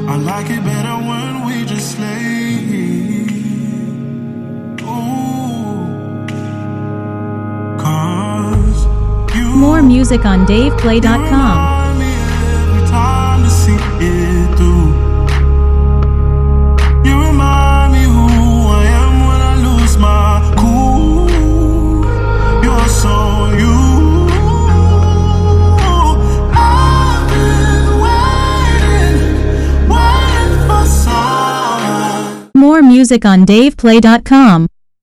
I like it better when we just sleep. Ooh. 'Cause you More music on DavePlay.com. remind me every time to see it through. You remind me who I am when I lose my cool. You're so you. I've been waiting for someone. More music on DavePlay.com.